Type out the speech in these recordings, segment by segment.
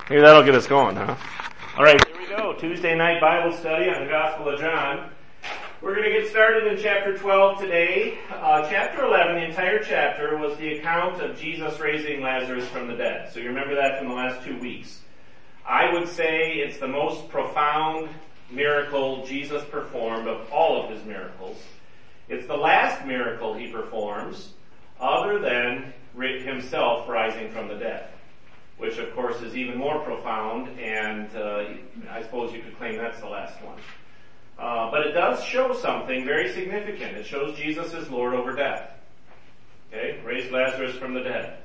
Maybe that'll get us going, huh? All right, here we go. Tuesday night Bible study on the Gospel of John. We're going to get started in chapter 12 today. Chapter 11, the entire chapter, was the account of Jesus raising Lazarus from the dead. So you remember that from the last 2 weeks. I would say it's the most profound miracle Jesus performed of all of his miracles. It's the last miracle he performs other than himself rising from the dead, which of course is even more profound, and I suppose you could claim that's the last one. But it does show something very significant. It shows Jesus is Lord over death. Okay, raised Lazarus from the dead.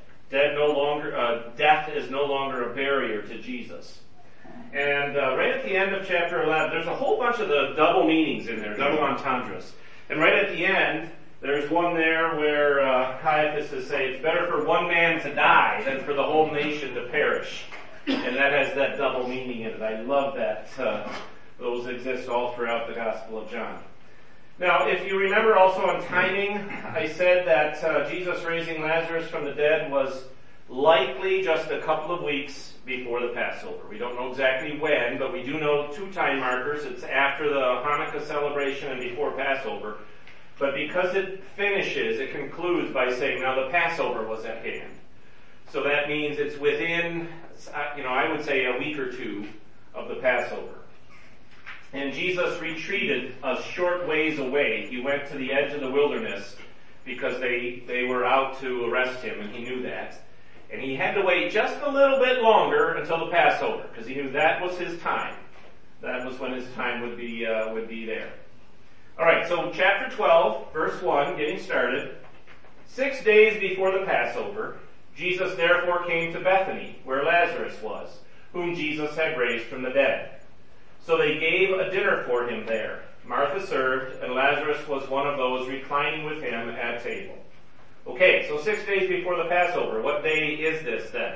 Death is no longer a barrier to Jesus. And right at the end of chapter 11, there's a whole bunch of the double meanings in there, double entendres. And right at the end, there's one there where Caiaphas is saying it's better for one man to die than for the whole nation to perish. And that has that double meaning in it. I love that. Those exist all throughout the Gospel of John. Now, if you remember also on timing, I said that Jesus raising Lazarus from the dead was likely just a couple of weeks before the Passover. We don't know exactly when, but we do know 2 time markers. It's after the Hanukkah celebration and before Passover. But because it concludes by saying, now the Passover was at hand. So that means it's within, I would say a week or 2 of the Passover. And Jesus retreated a short ways away. He went to the edge of the wilderness because they were out to arrest him, and he knew that. And he had to wait just a little bit longer until the Passover, because he knew that was his time. That was when his time would be there. Alright, so chapter 12, verse 1, getting started. 6 days before the Passover, Jesus therefore came to Bethany, where Lazarus was, whom Jesus had raised from the dead. So they gave a dinner for him there. Martha served, and Lazarus was one of those reclining with him at table. Okay, so 6 days before the Passover. What day is this then?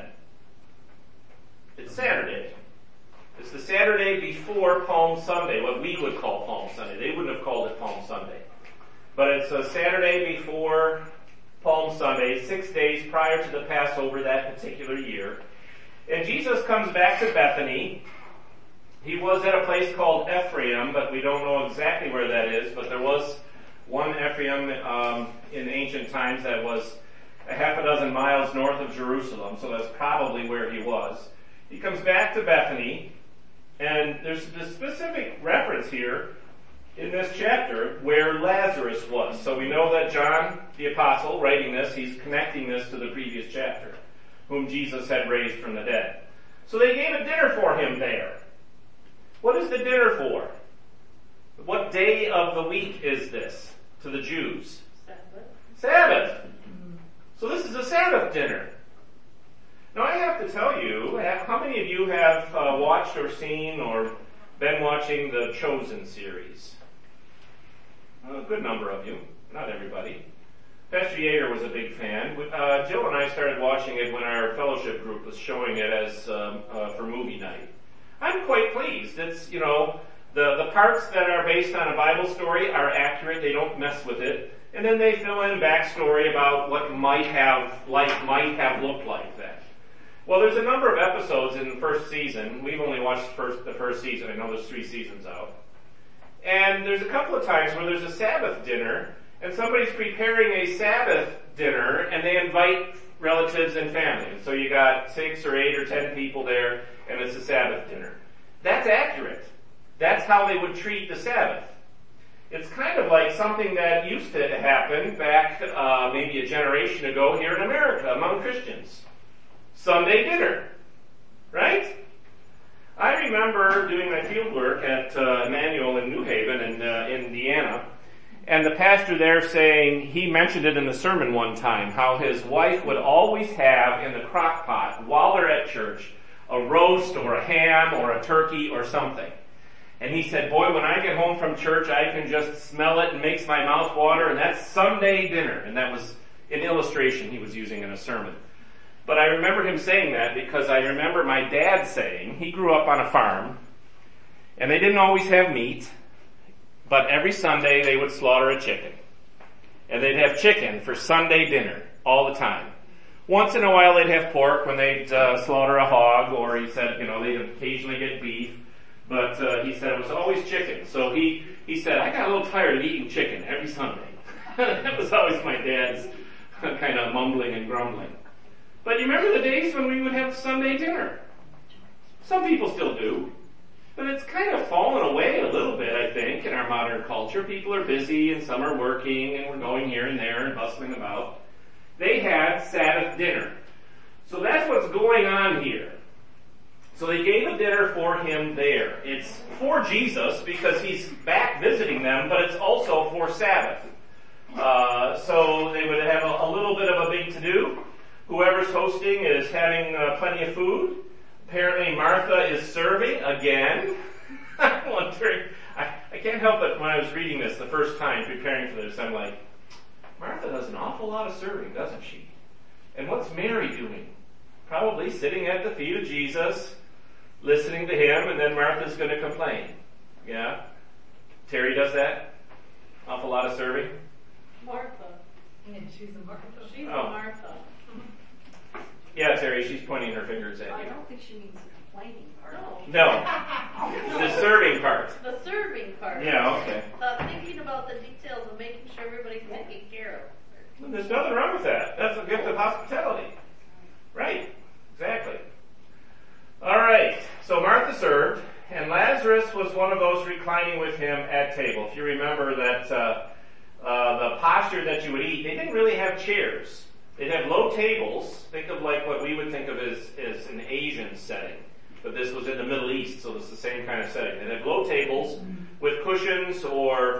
It's Saturday. It's the Saturday before Palm Sunday, what we would call Palm Sunday. They wouldn't have called it Palm Sunday. But it's a Saturday before Palm Sunday, 6 days prior to the Passover that particular year. And Jesus comes back to Bethany. He was at a place called Ephraim, but we don't know exactly where that is, but there was one Ephraim in ancient times that was a half a dozen miles north of Jerusalem, so that's probably where he was. He comes back to Bethany, and there's a specific reference here in this chapter where Lazarus was. So we know that John, the apostle, writing this, he's connecting this to the previous chapter, whom Jesus had raised from the dead. So they gave a dinner for him there. What is the dinner for? What day of the week is this to the Jews? Sabbath. So this is a Sabbath dinner. Now I have to tell you, how many of you have watched or seen or been watching the Chosen series? A good number of you, not everybody. Pastor Yeager was a big fan. Jill and I started watching it when our fellowship group was showing it as for movie night. I'm quite pleased. It's, the parts that are based on a Bible story are accurate. They don't mess with it. And then they fill in backstory about what life might have looked like then. Well, there's a number of episodes in the first season. We've only watched the first season. I know there's 3 seasons out. And there's a couple of times where there's a Sabbath dinner, and somebody's preparing a Sabbath dinner, and they invite relatives and family. So you got 6 or 8 or 10 people there, and it's a Sabbath dinner. That's accurate. That's how they would treat the Sabbath. It's kind of like something that used to happen back maybe a generation ago here in America among Christians. Sunday dinner. Right? I remember doing my field work at Emmanuel in New Haven in Indiana, and the pastor there saying, he mentioned it in the sermon one time, how his wife would always have in the crock pot, while they're at church, a roast or a ham or a turkey or something. And he said, boy, when I get home from church, I can just smell it and makes my mouth water, and that's Sunday dinner. And that was an illustration he was using in a sermon. But I remember him saying that because I remember my dad saying, he grew up on a farm, and they didn't always have meat, but every Sunday they would slaughter a chicken. And they'd have chicken for Sunday dinner all the time. Once in a while they'd have pork when they'd slaughter a hog, or he said, they'd occasionally get beef, but he said it was always chicken. So he said, I got a little tired of eating chicken every Sunday. That was always my dad's kind of mumbling and grumbling. But you remember the days when we would have Sunday dinner? Some people still do. But it's kind of fallen away a little bit, I think, in our modern culture. People are busy and some are working and we're going here and there and bustling about. They had Sabbath dinner. So that's what's going on here. So they gave a dinner for him there. It's for Jesus because he's back visiting them, but it's also for Sabbath. So they would have a little bit of a big to-do. Whoever's hosting is having plenty of food. Apparently Martha is serving again. I'm wondering, I can't help it when I was reading this the first time, preparing for this, I'm like, Martha does an awful lot of serving, doesn't she? And what's Mary doing? Probably sitting at the feet of Jesus, listening to him, and then Martha's going to complain. Yeah? Terry does that? Awful lot of serving? Martha. Yeah, she's a Martha. She's a Oh. Martha. Yeah, Terry, she's pointing her fingers at I you. don't think she means the complaining part. No. No. The serving part. The serving part. Yeah, okay. Thinking about the details and making sure everybody's taken care of. There's nothing wrong with that. That's a gift of hospitality. Right. Exactly. Alright, so Martha served, and Lazarus was one of those reclining with him at table. If you remember that the posture that you would eat, they didn't really have chairs. They'd have low tables. Think of like what we would think of as an Asian setting. But this was in the Middle East, so it's the same kind of setting. They'd have low tables with cushions or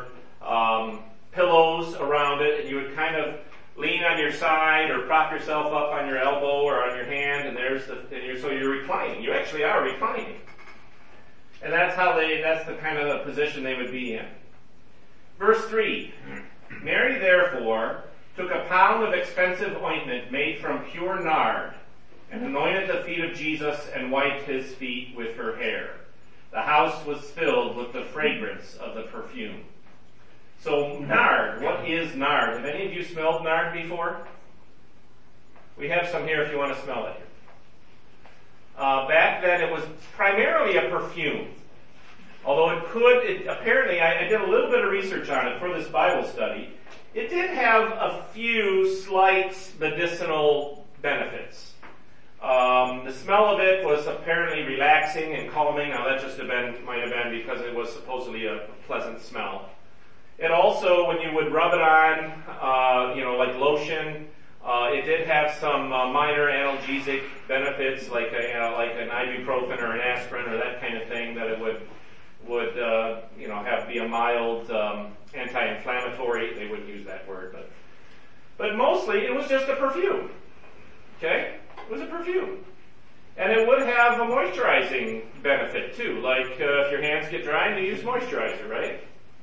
pillows around it, and you would kind of lean on your side or prop yourself up on your elbow or on your hand, and so you're reclining. You actually are reclining. And that's the kind of the position they would be in. Verse 3, Mary therefore took a pound of expensive ointment made from pure nard, and anointed the feet of Jesus and wiped his feet with her hair. The house was filled with the fragrance of the perfume. So nard, what is nard? Have any of you smelled nard before? We have some here if you want to smell it. Back then it was primarily a perfume. Although apparently I did a little bit of research on it for this Bible study. It did have a few slight medicinal benefits. The smell of it was apparently relaxing and calming. Now that might have been because it was supposedly a pleasant smell. It also, when you would rub it on, like lotion, it did have some minor analgesic benefits, like an ibuprofen or an aspirin or that kind of thing, that it would be a mild anti-inflammatory. They wouldn't use that word, but mostly it was just a perfume. Okay, it was a perfume, and it would have a moisturizing benefit too. Like if your hands get dry, you use moisturizer, right?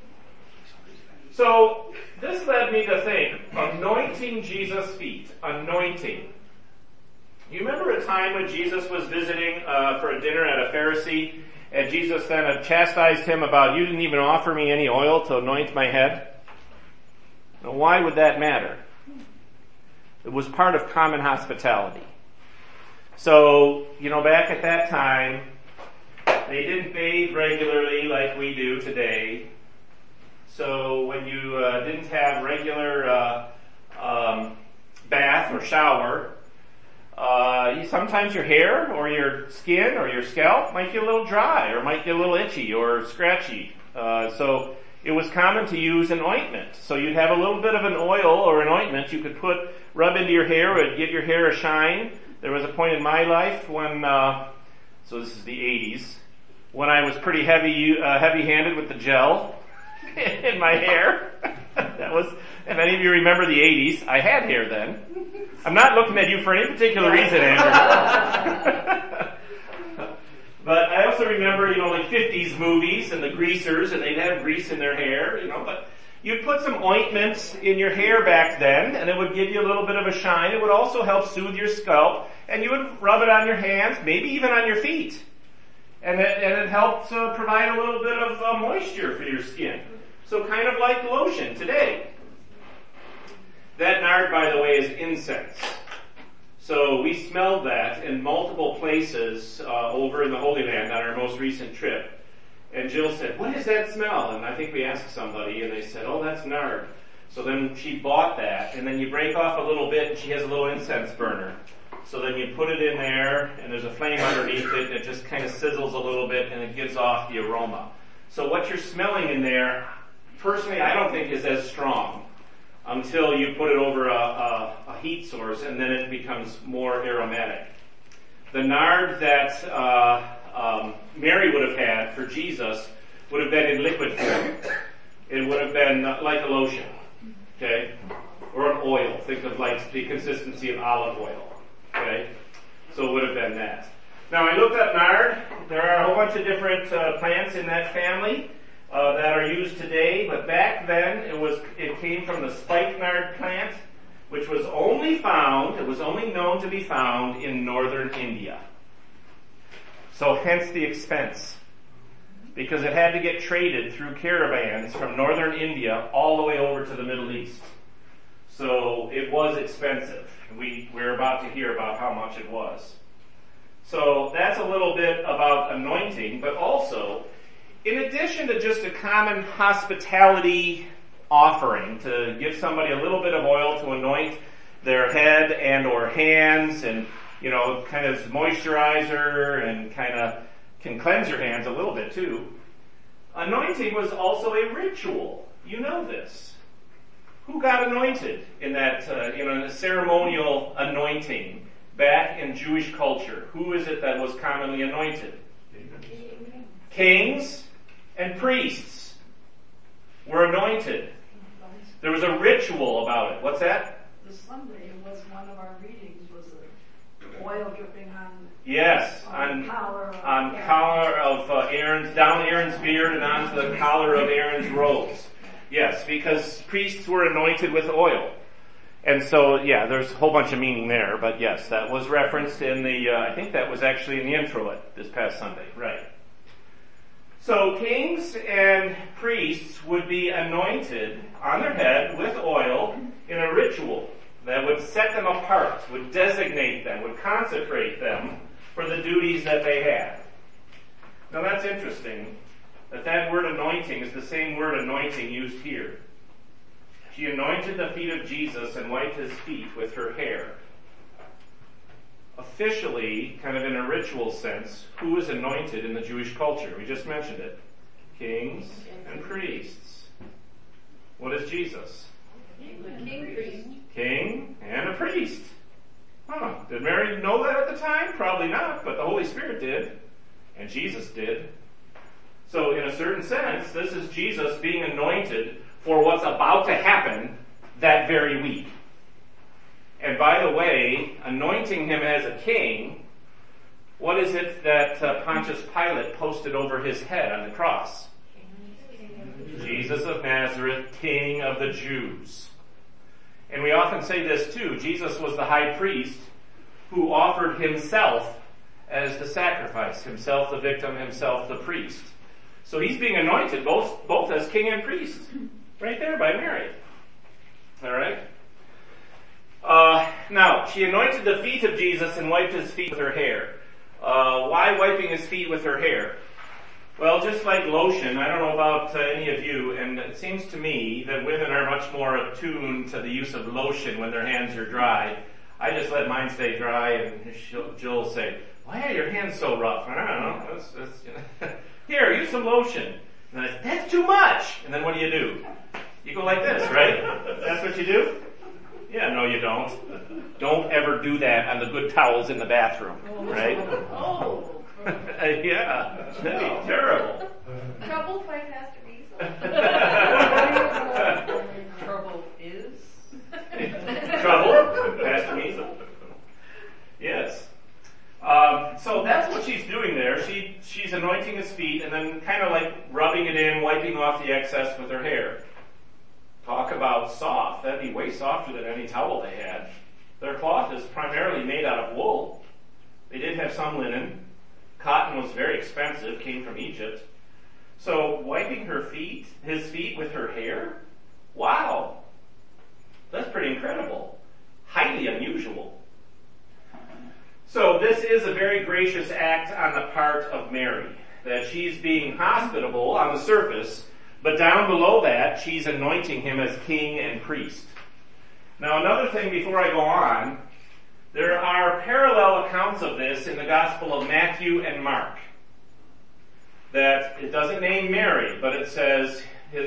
So this led me to think, anointing Jesus' feet, anointing. You remember a time when Jesus was visiting for a dinner at a Pharisee, and Jesus then had chastised him about, you didn't even offer me any oil to anoint my head? Now why would that matter? It was part of common hospitality. So, back at that time, they didn't bathe regularly like we do today. So when you didn't have regular bath or shower, sometimes your hair or your skin or your scalp might get a little dry or might get a little itchy or scratchy. So it was common to use an ointment. So you'd have a little bit of an oil or an ointment you could rub into your hair. It would give your hair a shine. There was a point in my life when, so this is the 80s, when I was pretty heavy-handed with the gel in my hair. If any of you remember the 80s, I had hair then. I'm not looking at you for any particular reason, Andrew. But I also remember, like 50s movies and the greasers, and they'd have grease in their hair, but you'd put some ointment in your hair back then, and it would give you a little bit of a shine. It would also help soothe your scalp, and you would rub it on your hands, maybe even on your feet. And it helped provide a little bit of moisture for your skin. So kind of like lotion today. That nard, by the way, is incense. So we smelled that in multiple places over in the Holy Land on our most recent trip. And Jill said, "What is that smell?" And I think we asked somebody, and they said, "Oh, that's nard." So then she bought that, and then you break off a little bit, and she has a little incense burner. So then you put it in there, and there's a flame underneath it, and it just kind of sizzles a little bit, and it gives off the aroma. So what you're smelling in there, personally, I don't think is as strong until you put it over a heat source, and then it becomes more aromatic. The nard that Mary would have had for Jesus would have been in liquid form. It would have been like a lotion, okay, or an oil. Think of like the consistency of olive oil, okay. So it would have been that. Now I looked up nard. There are a whole bunch of different plants in that family that are used today, but back then it came from the spikenard plant, which was only known to be found in northern India. So hence the expense, because it had to get traded through caravans from northern India all the way over to the Middle East. So it was expensive. We're about to hear about how much it was. So that's a little bit about anointing, but also, in addition to just a common hospitality offering to give somebody a little bit of oil to anoint their head and or hands, and kind of moisturizer, and kind of can cleanse your hands a little bit too. Anointing was also a ritual. You know this. Who got anointed in that, in a ceremonial anointing back in Jewish culture? Who is it that was commonly anointed? Kings and priests were anointed. There was a ritual about it. What's that? The Sunday was one of our readings, was the oil dripping on. Yes, on collar of Aaron's, down Aaron's beard and onto the collar of Aaron's robes. Yes, because priests were anointed with oil. And so, there's a whole bunch of meaning there, but yes, that was referenced in the, I think that was actually in the introit this past Sunday, right. So kings and priests would be anointed on their head with oil in a ritual that would set them apart, would designate them, would consecrate them for the duties that they had. Now that's interesting, that word anointing is the same word anointing used here. She anointed the feet of Jesus and wiped his feet with her hair. Officially, kind of in a ritual sense, who is anointed in the Jewish culture? We just mentioned it. Kings and priests. What is Jesus? King and a priest. Did Mary know that at the time? Probably not, but the Holy Spirit did. And Jesus did. So in a certain sense, this is Jesus being anointed for what's about to happen that very week. And by the way, anointing him as a king, what is it that Pontius Pilate posted over his head on the cross? Jesus of Nazareth, King of the Jews. And we often say this too, Jesus was the high priest who offered himself as the sacrifice, himself the victim, himself the priest. So he's being anointed both as king and priest, right there by Mary. Alright? Now, she anointed the feet of Jesus and wiped his feet with her hair. Why wiping his feet with her hair? Well, just like lotion, I don't know about any of you, and it seems to me that women are much more attuned to the use of lotion when their hands are dry. I just let mine stay dry, and Jill will say, "Why are your hands so rough?" I don't know. That's Here, use some lotion. And I say, "That's too much." And then what do? You go like this, right? That's what you do? Yeah, no you don't. Don't ever do that on the good towels in the bathroom, right? Oh. Yeah, that'd be terrible. Trouble by Pastor Weasel. Trouble is? Trouble, Pastor Weasel. Yes. So that's what she's doing there. She's anointing his feet and then kind of like rubbing it in, wiping off the excess with her hair. Talk about soft. That'd be way softer than any towel they had. Their cloth is primarily made out of wool. They did have some linen. Cotton was very expensive, came from Egypt. So wiping his feet with her hair? Wow. That's pretty incredible. Highly unusual. So this is a very gracious act on the part of Mary, that she's being hospitable on the surface, but down below that, she's anointing him as king and priest. Now another thing before I go on, there are parallel accounts of this in the Gospel of Matthew and Mark. That it doesn't name Mary, but it says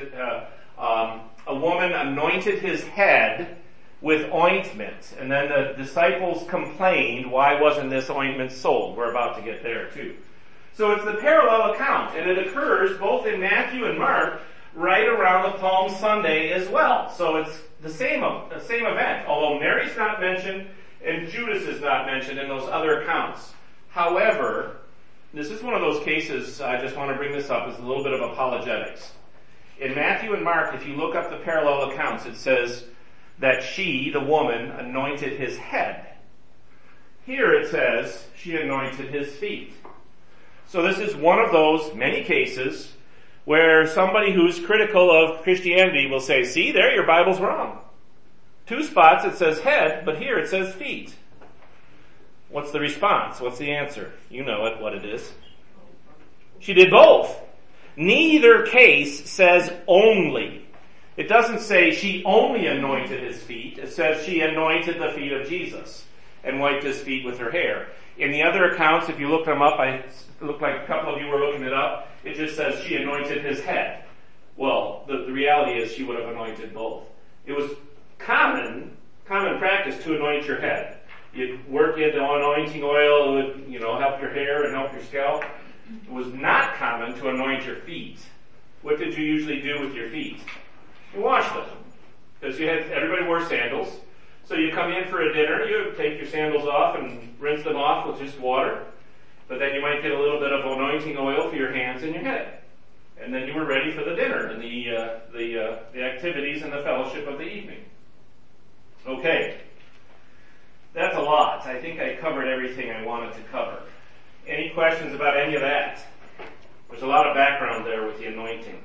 a woman anointed his head with ointment. And then the disciples complained, why wasn't this ointment sold? We're about to get there too. So it's the parallel account, and it occurs both in Matthew and Mark right around the Palm Sunday as well. So it's the same event, although Mary's not mentioned and Judas is not mentioned in those other accounts. However, this is one of those cases, I just want to bring this up, as a little bit of apologetics. In Matthew and Mark, if you look up the parallel accounts, it says that she, the woman, anointed his head. Here it says she anointed his feet. So this is one of those many cases where somebody who's critical of Christianity will say, see, there your Bible's wrong. 2 spots it says head, but here it says feet. What's the response? What's the answer? You know it, what it is. She did both. Neither case says only. It doesn't say she only anointed his feet. It says she anointed the feet of Jesus and wiped his feet with her hair. In the other accounts, if you look them up, it looked like a couple of you were looking it up, it just says she anointed his head. Well, the reality is she would have anointed both. It was common practice to anoint your head. You'd work into anointing oil, it would, help your hair and help your scalp. It was not common to anoint your feet. What did you usually do with your feet? You washed them. Because everybody wore sandals. So you come in for a dinner, you take your sandals off and rinse them off with just water. But then you might get a little bit of anointing oil for your hands and your head. And then you were ready for the dinner and the activities and the fellowship of the evening. Okay. That's a lot. I think I covered everything I wanted to cover. Any questions about any of that? There's a lot of background there with the anointing.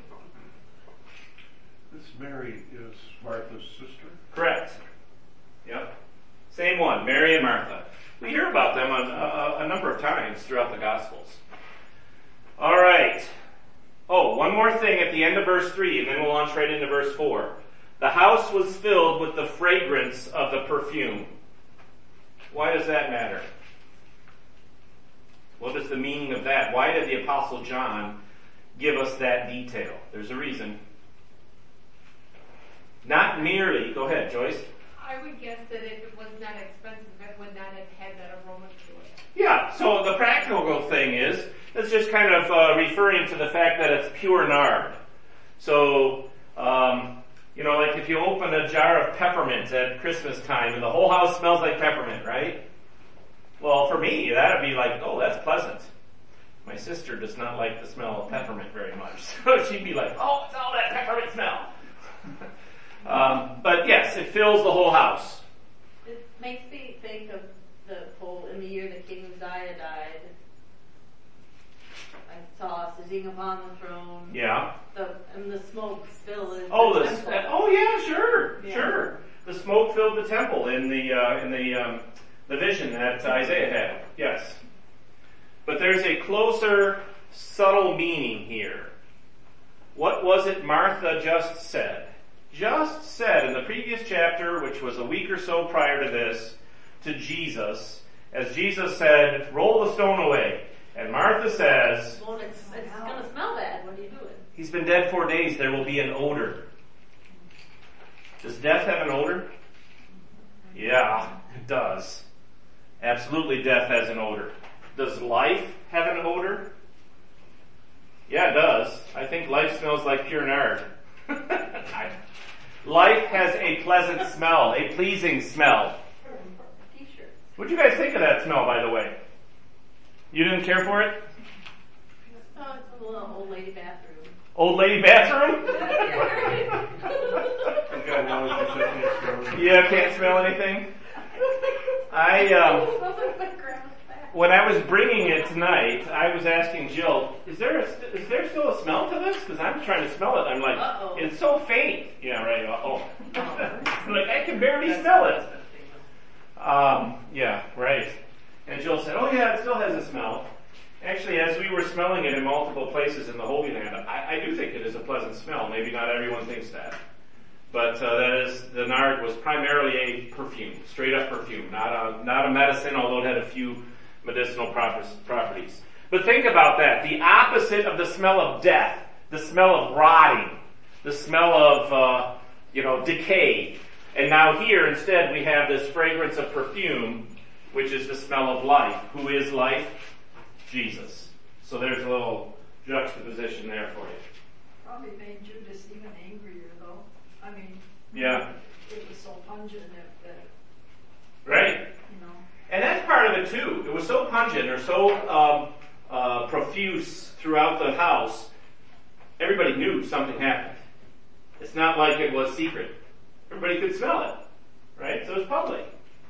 This Mary is Martha's sister? Correct. Yep. Same one, Mary and Martha. We hear about them a number of times throughout the Gospels. All right. Oh, one more thing at the end of verse 3, and then we'll launch right into verse 4. The house was filled with the fragrance of the perfume. Why does that matter? What is the meaning of that? Why did the Apostle John give us that detail? There's a reason. Not merely, go ahead, Joyce. I would guess that if it was not expensive, it would not have had that aroma to it. Yeah, so the practical thing is, it's just kind of referring to the fact that it's pure nard. So, like if you open a jar of peppermint at Christmas time and the whole house smells like peppermint, right? Well, for me, that would be like, oh, that's pleasant. My sister does not like the smell of peppermint very much. So she'd be like, oh, it's all that peppermint smell. But yes, it fills the whole house. It makes me think of the whole, in the year that King Uzziah died, I saw sitting upon the throne. Yeah. And the smoke filled the temple. Sure. The smoke filled the temple in the vision that Isaiah had. Yes. But there's a closer, subtle meaning here. What was it Martha just said? Just said in the previous chapter, which was a week or so prior to this, to Jesus, as Jesus said, roll the stone away. And Martha says, well, it's going to smell bad. What are you doing? He's been dead 4 days. There will be an odor. Does death have an odor? Yeah, it does. Absolutely, death has an odor. Does life have an odor? Yeah, it does. I think life smells like pure nard. Life has a pleasant smell, a pleasing smell. T-shirt. What do you guys think of that smell, by the way? You didn't care for it? Oh, it's a little old lady bathroom. Old lady bathroom? Yeah, can't smell anything? When I was bringing it tonight, I was asking Jill, is there still a smell to this? Because I'm trying to smell it. I'm like, it's so faint. Yeah, right. Like, I can barely smell it. Yeah, right. And Jill said, oh yeah, it still has a smell. Actually, as we were smelling it in multiple places in the Holy Land, I do think it is a pleasant smell. Maybe not everyone thinks that. But the nard was primarily a perfume, straight up perfume, not a medicine, although it had a few medicinal properties. But think about that. The opposite of the smell of death, the smell of rotting, the smell of, decay. And now here, instead, we have this fragrance of perfume, which is the smell of life. Who is life? Jesus. So there's a little juxtaposition there for you. Probably made Judas even angrier, though. I mean, yeah, it was so pungent that right. And that's part of it too. It was so pungent or so profuse throughout the house. Everybody knew something happened. It's not like it was secret. Everybody could smell it, right? So it was public.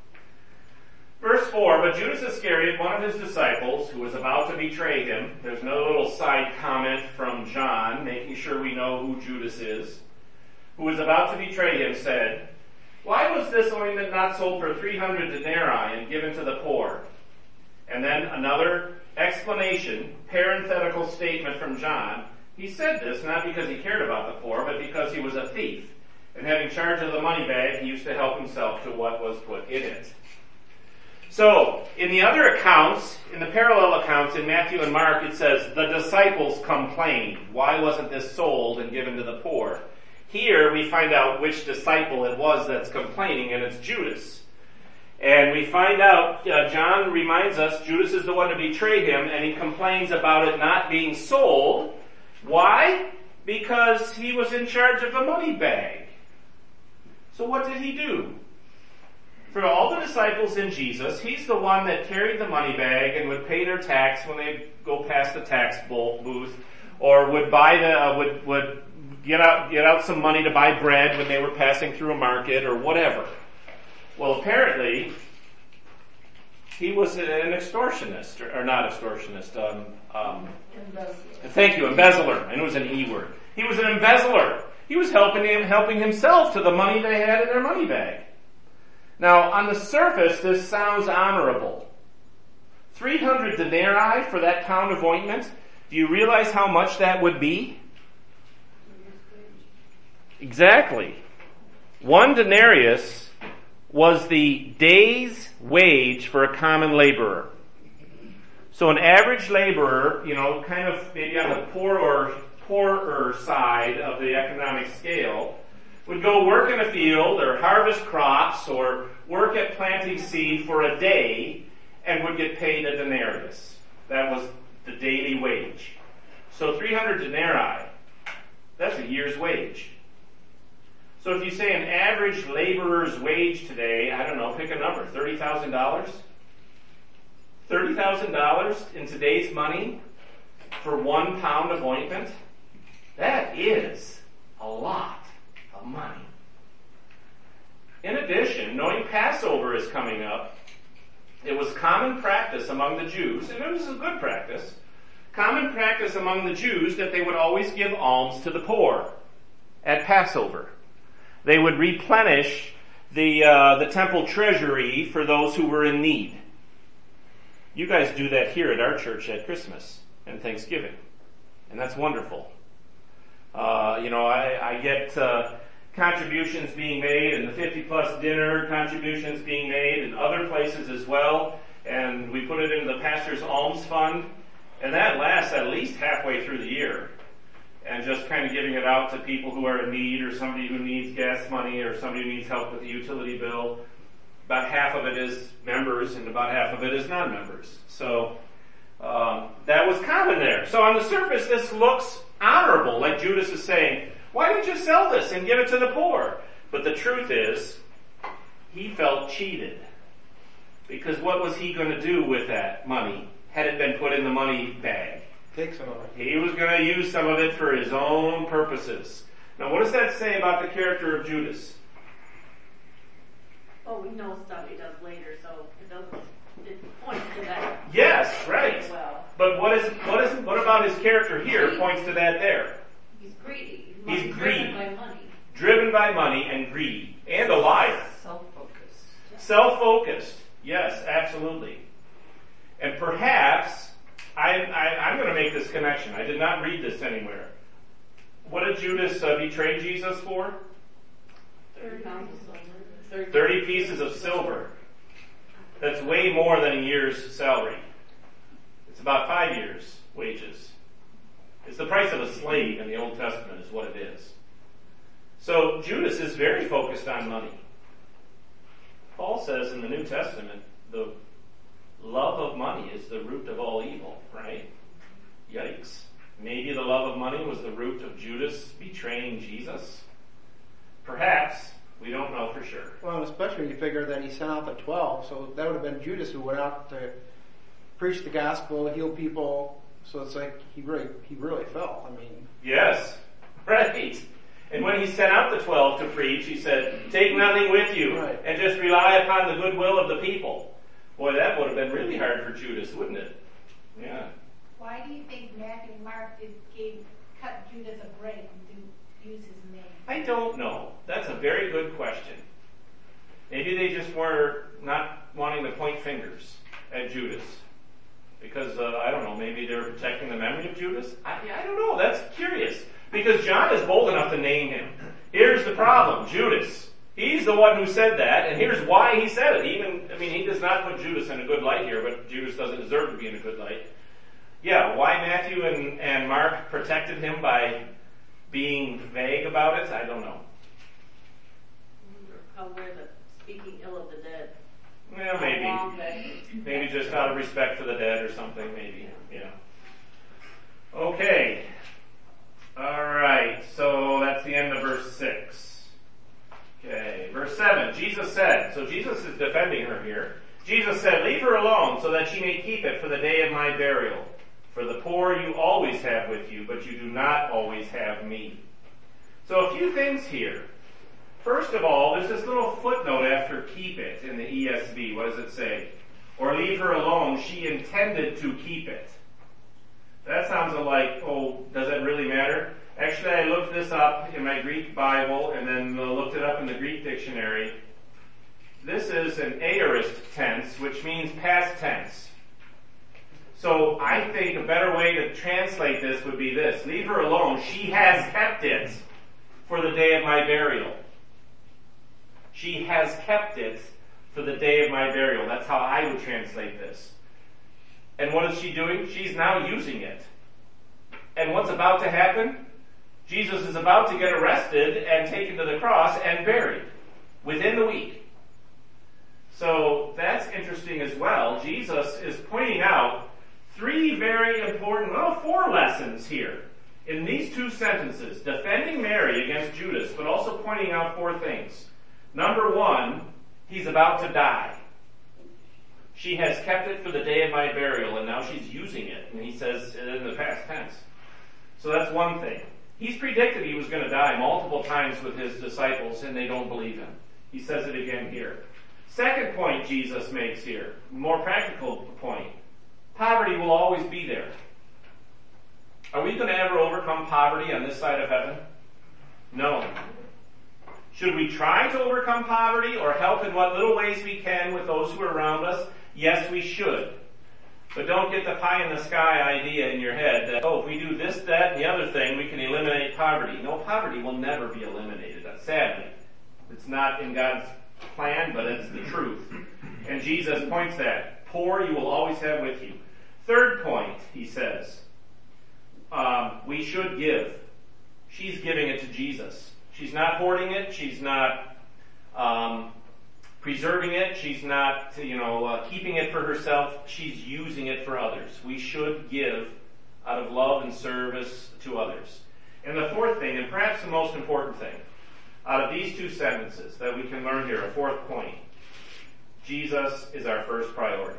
Verse 4, but Judas Iscariot, one of his disciples, who was about to betray him, there's no little side comment from John, making sure we know who Judas is, who was about to betray him, said, why was this ointment not sold for 300 denarii and given to the poor? And then another explanation, parenthetical statement from John. He said this not because he cared about the poor, but because he was a thief. And having charge of the money bag, he used to help himself to what was put in it. So, in the other accounts, in the parallel accounts in Matthew and Mark, it says, the disciples complained. Why wasn't this sold and given to the poor? Here, we find out which disciple it was that's complaining, and it's Judas. And we find out, John reminds us, Judas is the one to betray him, and he complains about it not being sold. Why? Because he was in charge of the money bag. So what did he do? For all the disciples in Jesus, he's the one that carried the money bag and would pay their tax when they go past the tax booth, or would buy would get out some money to buy bread when they were passing through a market or whatever. Well, apparently, he was an extortionist, or not extortionist. embezzler. Thank you, embezzler. I knew it was an E word. He was an embezzler. He was helping himself to the money they had in their money bag. Now, on the surface, this sounds honorable. 300 denarii for that pound of ointment. Do you realize how much that would be? Exactly. 1 denarius was the day's wage for a common laborer. So an average laborer, kind of maybe on the poorer side of the economic scale, would go work in a field or harvest crops or work at planting seed for a day and would get paid a denarius. That was the daily wage. So 300 denarii, that's a year's wage. So if you say an average laborer's wage today, I don't know, pick a number, $30,000? $30,000 in today's money for 1 pound of ointment? That is a lot of money. In addition, knowing Passover is coming up, it was common practice among the Jews, and it was a good practice, common practice among the Jews that they would always give alms to the poor at Passover. They would replenish the temple treasury for those who were in need. You guys do that here at our church at Christmas and Thanksgiving, and that's wonderful. I get contributions being made, and the 50-plus dinner contributions being made in other places as well, and we put it into the pastor's alms fund, and that lasts at least halfway through the year. And just kind of giving it out to people who are in need, or somebody who needs gas money, or somebody who needs help with the utility bill. About half of it is members, and about half of it is non-members. So that was common there. So on the surface, this looks honorable, like Judas is saying, why didn't you sell this and give it to the poor? But the truth is, he felt cheated. Because what was he going to do with that money, had it been put in the money bag? Take some of it. He was going to use some of it for his own purposes. Now, what does that say about the character of Judas? Oh, we know stuff he does later, so it points to that. Yes, right. Well, But what about his character here points to that there? he's greedy. He's driven greedy. by money. Driven by money and greed. And a liar. Self-focused. Self-focused. Yes, absolutely. And perhaps, I'm going to make this connection. I did not read this anywhere. What did Judas betray Jesus for? 30 pieces of silver. That's way more than a year's salary. It's about 5 years' wages. It's the price of a slave in the Old Testament is what it is. So Judas is very focused on money. Paul says in the New Testament, the love of money is the root of all evil, right? Yikes. Maybe the love of money was the root of Judas betraying Jesus? Perhaps. We don't know for sure. Well, and especially when you figure that he sent out the 12, so that would have been Judas who went out to preach the gospel, heal people. So it's like he really fell. I mean, yes, right. And when he sent out the 12 to preach, he said, "Take nothing with you, right, and just rely upon the goodwill of the people." Boy, that would have been really hard for Judas, wouldn't it? Yeah. Why do you think Matthew and Mark cut Judas a break and didn't use his name? I don't know. That's a very good question. Maybe they just were not wanting to point fingers at Judas. Because, I don't know, maybe they were protecting the memory of Judas? I don't know. That's curious. Because John is bold enough to name him. Here's the problem. Judas. He's the one who said that, and here's why he said it. He does not put Judas in a good light here, but Judas doesn't deserve to be in a good light. Yeah, why Matthew and Mark protected him by being vague about it, I don't know. Probably the speaking ill of the dead. Well, maybe. Maybe just out of respect for the dead or something, maybe. Yeah. Okay. Alright, so that's the end of verse 6. Okay, verse 7. Jesus said, so Jesus is defending her here. Jesus said, "Leave her alone so that she may keep it for the day of my burial. For the poor you always have with you, but you do not always have me." So a few things here. First of all, there's this little footnote after "keep it" in the ESV. What does it say? "Or leave her alone, she intended to keep it." That sounds like, does that really matter? Actually, I looked this up in my Greek Bible and then looked it up in the Greek dictionary. This is an aorist tense, which means past tense. So I think a better way to translate this would be this: "Leave her alone, she has kept it for the day of my burial." She has kept it for the day of my burial. That's how I would translate this. And what is she doing? She's now using it. And what's about to happen? Jesus is about to get arrested and taken to the cross and buried within the week. So that's interesting as well. Jesus is pointing out 3 very important, 4 lessons here in these 2 sentences, defending Mary against Judas, but also pointing out 4 things. Number 1, he's about to die. She has kept it for the day of my burial, and now she's using it. And he says it in the past tense. So that's one thing. He's predicted he was going to die multiple times with his disciples, and they don't believe him. He says it again here. Second point Jesus makes here, more practical point. Poverty will always be there. Are we going to ever overcome poverty on this side of heaven? No. Should we try to overcome poverty or help in what little ways we can with those who are around us? Yes, we should. But don't get the pie in the sky idea in your head that, if we do this, that, and the other thing, we can eliminate poverty. No, poverty will never be eliminated, sadly. It's not in God's plan, but it's the truth. And Jesus points that. Poor you will always have with you. Third point, he says, we should give. She's giving it to Jesus. She's not hoarding it. She's not preserving it. She's not, keeping it for herself. She's using it for others. We should give out of love and service to others. And the fourth thing, and perhaps the most important thing, out of these 2 sentences that we can learn here, a 4th point, Jesus is our first priority.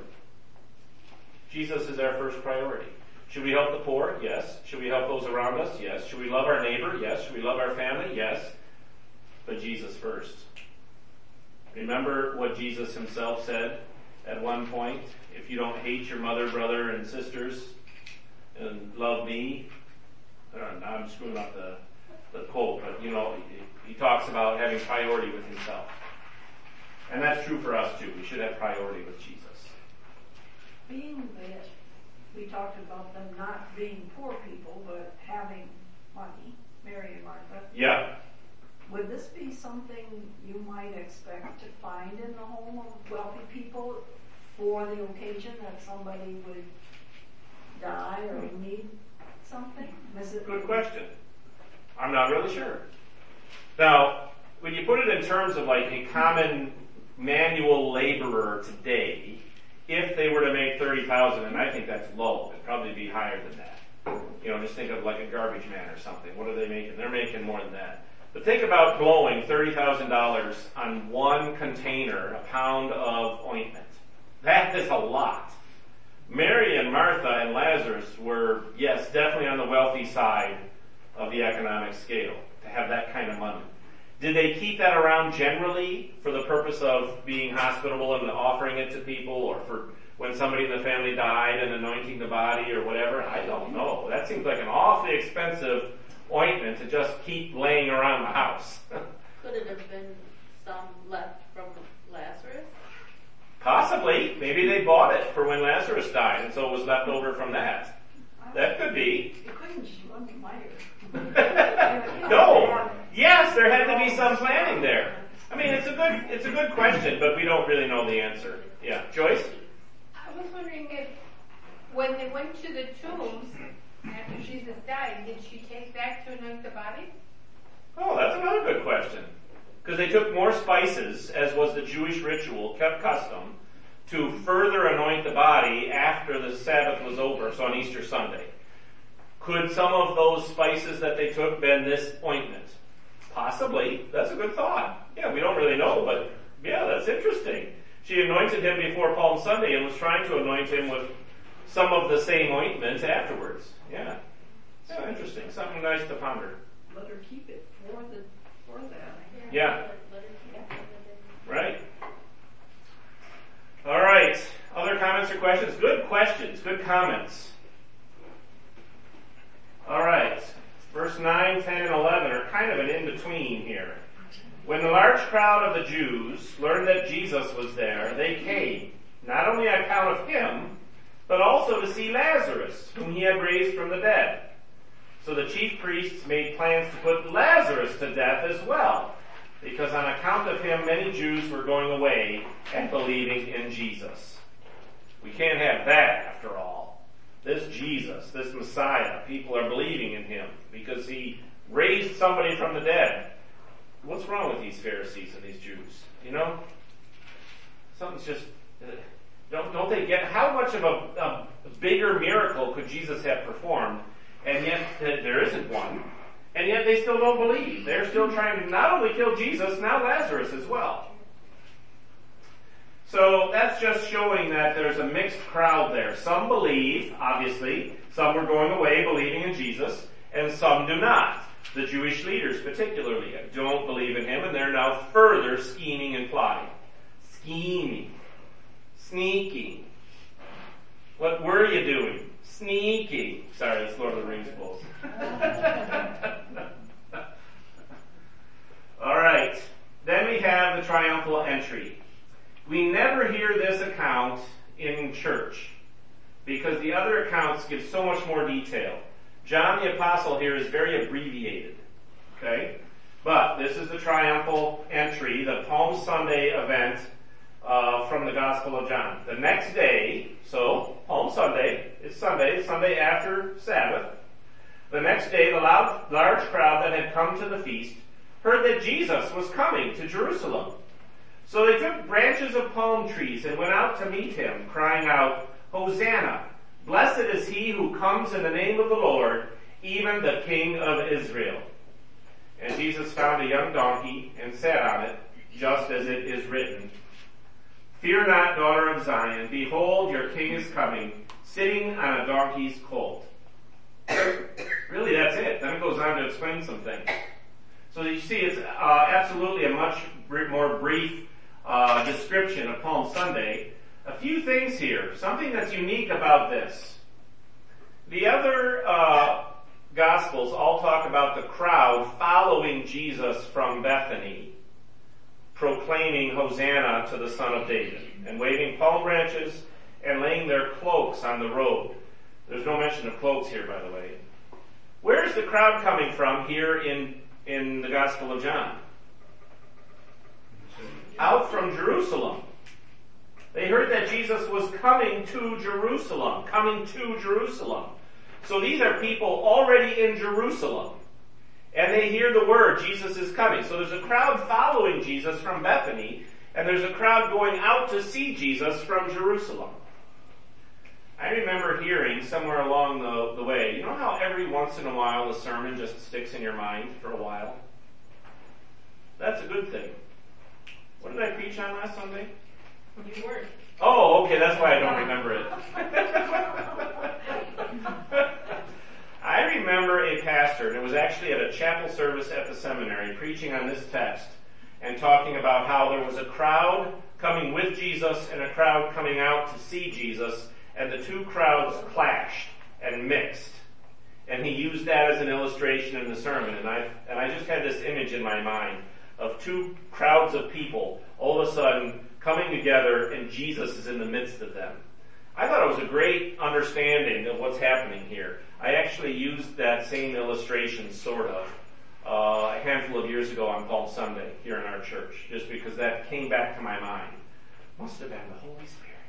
Jesus is our first priority. Should we help the poor? Yes. Should we help those around us? Yes. Should we love our neighbor? Yes. Should we love our family? Yes. But Jesus first. Remember what Jesus himself said at one point? If you don't hate your mother, brother, and sisters and love me, I'm screwing up the quote, but he talks about having priority with himself. And that's true for us too. We should have priority with Jesus. being that we talked about them not being poor people, but having money, Mary and Martha, Yeah. would this be something you might expect to find in the home of wealthy people for the occasion that somebody would die or need something? Is it Good question. I'm not really sure. Now, when you put it in terms of like a common manual laborer today, if they were to make $30,000, and I think that's low, it'd probably be higher than that. You know, just think of like a garbage man or something. What are they making? They're making more than that. But think about blowing $30,000 on one container, a pound of ointment. That is a lot. Mary and Martha and Lazarus were, yes, definitely on the wealthy side of the economic scale to have that kind of money. Did they keep that around generally for the purpose of being hospitable and offering it to people, or for when somebody in the family died and anointing the body or whatever? I don't know. That seems like an awfully expensive ointment to just keep laying around the house. Could it have been some left from Lazarus? Possibly. Maybe they bought it for when Lazarus died, and so it was left over from that. That could be. You couldn't just run the fire. No. Yes, there had to be some planning there. I mean, it's a good question, but we don't really know the answer. Yeah, Joyce? I was wondering if, when they went to the tombs after Jesus died, did she take back to anoint the body? Oh, that's another good question. Because they took more spices, as was the Jewish ritual, kept custom, to further anoint the body after the Sabbath was over, so on Easter Sunday. Could some of those spices that they took been this ointment? Possibly. That's a good thought. Yeah, we don't really know, but yeah, that's interesting. She anointed him before Palm Sunday and was trying to anoint him with some of the same ointment afterwards. Yeah. Yeah, interesting. Something nice to ponder. Let her keep it for that. Yeah. Right. All right. Other comments or questions? Good questions. Good comments. All right. Verse 9, 10, and 11 are kind of an in-between here. When the large crowd of the Jews learned that Jesus was there, they came, not only on account of him, but also to see Lazarus, whom he had raised from the dead. So the chief priests made plans to put Lazarus to death as well, because on account of him many Jews were going away and believing in Jesus. We can't have that after all. This Jesus, this Messiah, people are believing in him because he raised somebody from the dead. What's wrong with these Pharisees and these Jews? You know? Something's just... Don't they get... How much of a bigger miracle could Jesus have performed, and yet there isn't one, and yet they still don't believe? They're still trying to not only kill Jesus, now Lazarus as well. So that's just showing that there's a mixed crowd there. Some believe, obviously. Some were going away believing in Jesus, and some do not. The Jewish leaders particularly don't believe in him, and they're now further scheming and plotting. Scheming. Sneaking. What were you doing? Sneaking. Sorry, that's Lord of the Rings bowls. All right. Then we have the triumphal entry. We never hear this account in church because the other accounts give so much more detail. John the Apostle here is very abbreviated. Okay? But this is the triumphal entry, the Palm Sunday event from the Gospel of John. The next day, so Palm Sunday, it's Sunday after Sabbath. The next day, the large crowd that had come to the feast heard that Jesus was coming to Jerusalem. So they took branches of palm trees and went out to meet him, crying out, "Hosanna! Blessed is he who comes in the name of the Lord, even the King of Israel." And Jesus found a young donkey and sat on it, just as it is written, "Fear not, daughter of Zion. Behold, your king is coming, sitting on a donkey's colt." Really, that's it. Then it goes on to explain some things. So you see, it's absolutely a much more brief description of Palm Sunday. A few things here. Something that's unique about this. The other Gospels all talk about the crowd following Jesus from Bethany, proclaiming Hosanna to the Son of David, and waving palm branches and laying their cloaks on the road. There's no mention of cloaks here, by the way. Where is the crowd coming from here in the Gospel of John? Out from Jerusalem. They heard that Jesus was coming to Jerusalem. So these are people already in Jerusalem. And they hear the word, Jesus is coming. So there's a crowd following Jesus from Bethany, and there's a crowd going out to see Jesus from Jerusalem. I remember hearing somewhere along the way, you know how every once in a while the sermon just sticks in your mind for a while? That's a good thing. What did I preach on last Sunday? You weren't. Oh, okay, that's why I don't remember it. I remember a pastor, and it was actually at a chapel service at the seminary, preaching on this text and talking about how there was a crowd coming with Jesus and a crowd coming out to see Jesus, and the two crowds clashed and mixed. And he used that as an illustration in the sermon, and I just had this image in my mind of two crowds of people all of a sudden coming together, and Jesus is in the midst of them. I thought it was a great understanding of what's happening here. I actually used that same illustration, sort of, a handful of years ago on Palm Sunday here in our church, just because that came back to my mind. Must have been the Holy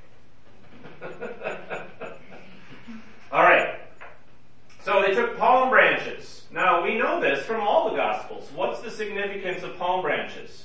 Spirit. All right. So they took palm branches. Now, we know this from all the Gospels. What's the significance of palm branches?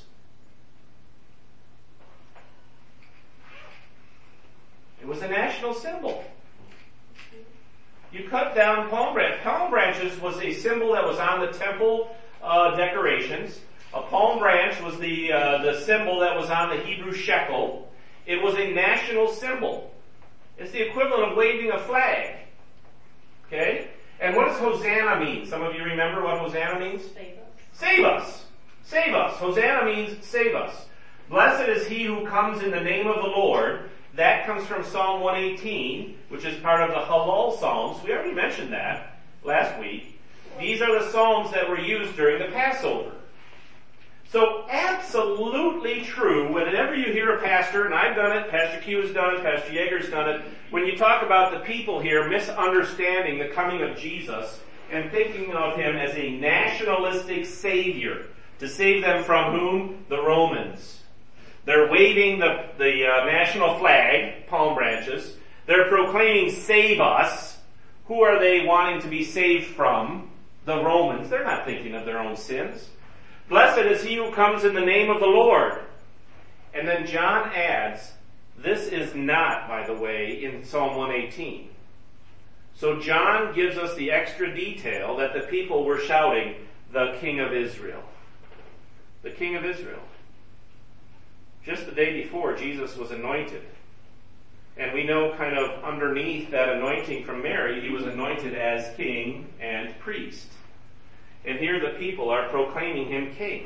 It was a national symbol. You cut down palm branches. Palm branches was a symbol that was on the temple decorations. A palm branch was the symbol that was on the Hebrew shekel. It was a national symbol. It's the equivalent of waving a flag. Okay? And what does Hosanna mean? Some of you remember what Hosanna means? Save us. Save us. Save us. Hosanna means save us. Blessed is he who comes in the name of the Lord. That comes from Psalm 118, which is part of the Hallel Psalms. We already mentioned that last week. These are the Psalms that were used during the Passover. So absolutely true, whenever you hear a pastor, and I've done it, Pastor Q has done it, Pastor Yeager's done it, when you talk about the people here misunderstanding the coming of Jesus and thinking of him as a nationalistic savior to save them from whom? The Romans. They're waving the national flag, palm branches. They're proclaiming, save us. Who are they wanting to be saved from? The Romans. They're not thinking of their own sins. Blessed is he who comes in the name of the Lord. And then John adds, this is not, by the way, in Psalm 118. So John gives us the extra detail that the people were shouting, the King of Israel. The King of Israel. Just the day before, Jesus was anointed. And we know kind of underneath that anointing from Mary, he was anointed as king and priest. And here the people are proclaiming him king.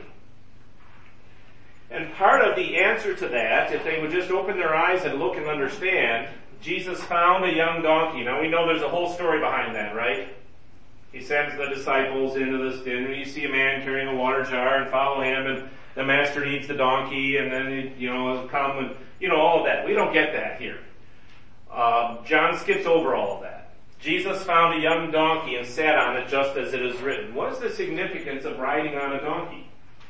And part of the answer to that, if they would just open their eyes and look and understand, Jesus found a young donkey. Now we know there's a whole story behind that, right? He sends the disciples into this inn, and you see a man carrying a water jar and follow him, and the master needs the donkey, and then, he'll come and, all of that. We don't get that here. John skips over all of that. Jesus found a young donkey and sat on it just as it is written. What is the significance of riding on a donkey?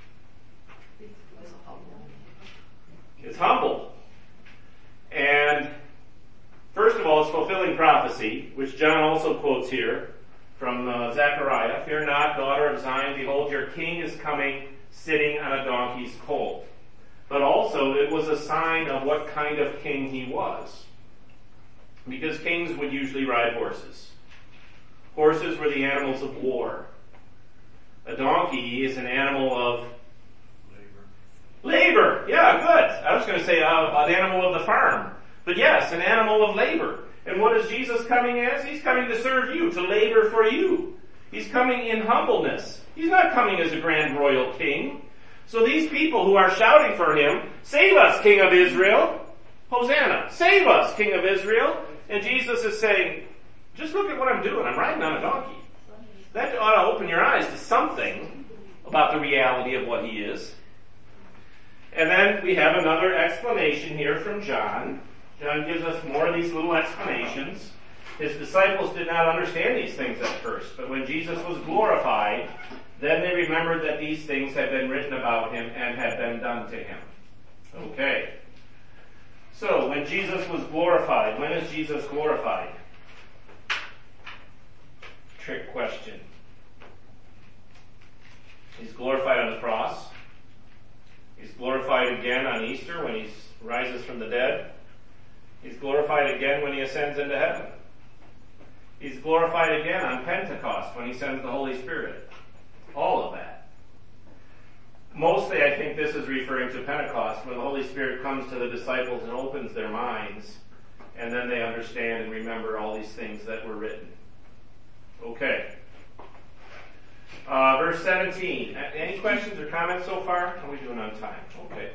It's humble. And first of all, it's fulfilling prophecy, which John also quotes here from Zechariah. Fear not, daughter of Zion, behold, your king is coming, sitting on a donkey's colt. But also, it was a sign of what kind of king he was. Because kings would usually ride horses. Horses were the animals of war. A donkey is an animal of labor. Yeah, good. I was going to say an animal of the farm. But yes, an animal of labor. And what is Jesus coming as? He's coming to serve you, to labor for you. He's coming in humbleness. He's not coming as a grand royal king. So these people who are shouting for him, save us, King of Israel. Hosanna. Save us, King of Israel. And Jesus is saying, just look at what I'm doing. I'm riding on a donkey. That ought to open your eyes to something about the reality of what he is. And then we have another explanation here from John John gives us more of these little explanations. His disciples did not understand these things at first, but when Jesus was glorified, then they remembered that these things had been written about him and had been done to him. Okay. So, when Jesus was glorified, when is Jesus glorified? Trick question. He's glorified on the cross. He's glorified again on Easter when he rises from the dead. He's glorified again when he ascends into heaven. He's glorified again on Pentecost when he sends the Holy Spirit. All of that. Mostly I think this is referring to Pentecost, when the Holy Spirit comes to the disciples and opens their minds, and then they understand and remember all these things that were written. Okay. Verse 17. Any questions or comments so far? How are we doing on time? Okay.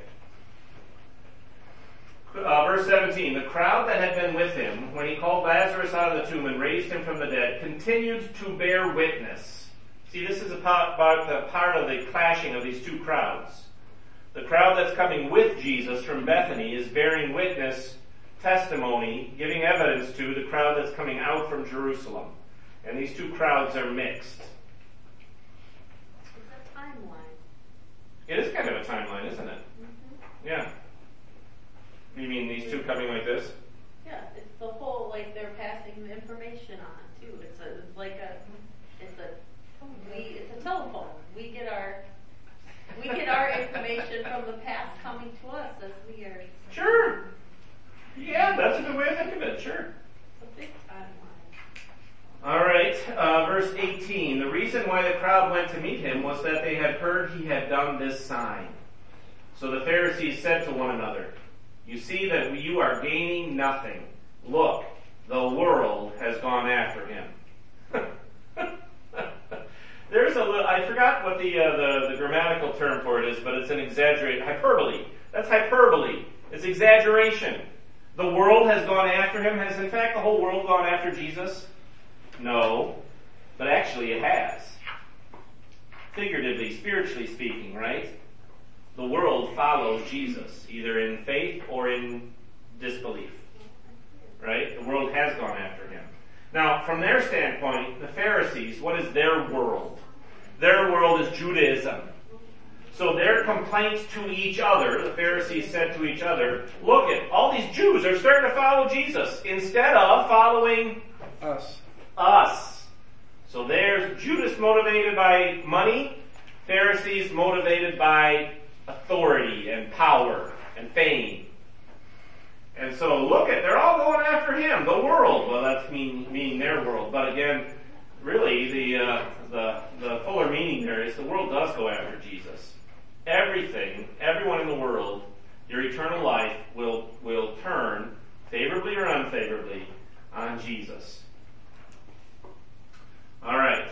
Verse 17. The crowd that had been with him, when he called Lazarus out of the tomb and raised him from the dead, continued to bear witness. See, this is about the part of the clashing of these two crowds. The crowd that's coming with Jesus from Bethany is bearing witness, testimony, giving evidence to the crowd that's coming out from Jerusalem. And these two crowds are mixed. It's a timeline. It is kind of a timeline, isn't it? Mm-hmm. Yeah. You mean these two coming like this? Yeah, it's the whole, like, they're passing the information on, too. It's a telephone. We get our information from the past coming to us as we are. Sure. Yeah, that's a good way to think of it, sure. It's a big timeline. All right, verse 18. The reason why the crowd went to meet him was that they had heard he had done this sign. So the Pharisees said to one another, "You see that you are gaining nothing. Look, the world has gone after him." There's I forgot what the grammatical term for it is, but it's an hyperbole. That's hyperbole. It's exaggeration. The world has gone after him. Has in fact the whole world gone after Jesus? No. But actually it has. Figuratively, spiritually speaking, right? The world follows Jesus, either in faith or in disbelief. Right? The world has gone after him. Now, from their standpoint, the Pharisees, what is their world? Their world is Judaism. So their complaints to each other, the Pharisees said to each other, look at all these Jews are starting to follow Jesus instead of following us. So there's Judas motivated by money, Pharisees motivated by authority and power and fame. And so look at, they're all going after him, the world. Well, that's meaning their world. But again, really, the fuller meaning there is the world does go after Jesus. Everyone in the world, your eternal life will turn, favorably or unfavorably, on Jesus. All right.